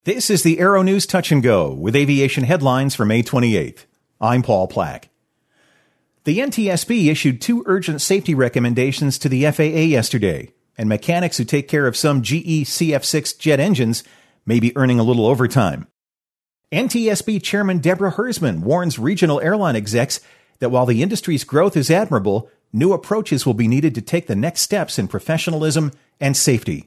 This is the Aero News Touch and Go with aviation headlines for May 28th. I'm Paul Plack. The NTSB issued 2 urgent safety recommendations to the FAA yesterday, and mechanics who take care of some GE CF6 jet engines may be earning a little overtime. NTSB Chairman Deborah Hersman warns regional airline execs that while the industry's growth is admirable, new approaches will be needed to take the next steps in professionalism and safety.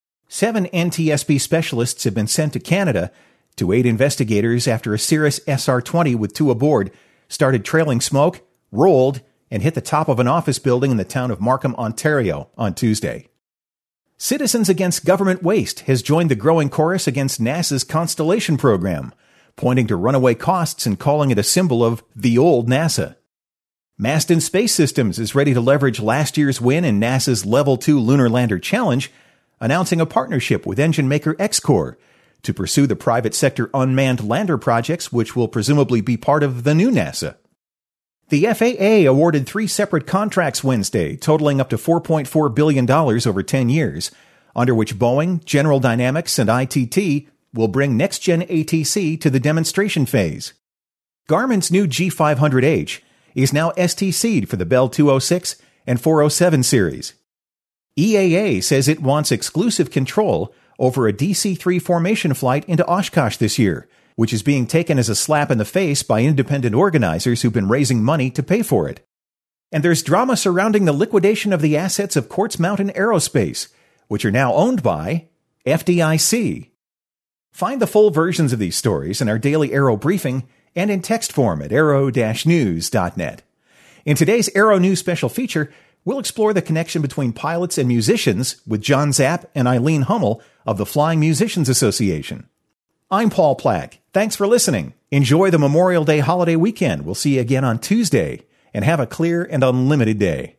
7 NTSB specialists have been sent to Canada to aid investigators after a Cirrus SR-20 with 2 aboard started trailing smoke, rolled, and hit the top of an office building in the town of Markham, Ontario on Tuesday. Citizens Against Government Waste has joined the growing chorus against NASA's Constellation program, pointing to runaway costs and calling it a symbol of the old NASA. Masten Space Systems is ready to leverage last year's win in NASA's Level 2 Lunar Lander Challenge, announcing a partnership with engine maker Xcor to pursue the private sector unmanned lander projects, which will presumably be part of the new NASA. The FAA awarded 3 separate contracts Wednesday, totaling up to $4.4 billion over 10 years, under which Boeing, General Dynamics, and ITT will bring next-gen ATC to the demonstration phase. Garmin's new G500H is now STC'd for the Bell 206 and 407 series. EAA says it wants exclusive control over a DC-3 formation flight into Oshkosh this year, which is being taken as a slap in the face by independent organizers who've been raising money to pay for it. And there's drama surrounding the liquidation of the assets of Quartz Mountain Aerospace, which are now owned by FDIC. Find the full versions of these stories in our daily Aero briefing and in text form at aero-news.net. In today's Aero News special feature, we'll explore the connection between pilots and musicians with John Zapp and Eileen Hummel of the Flying Musicians Association. I'm Paul Plack. Thanks for listening. Enjoy the Memorial Day holiday weekend. We'll see you again on Tuesday, and have a clear and unlimited day.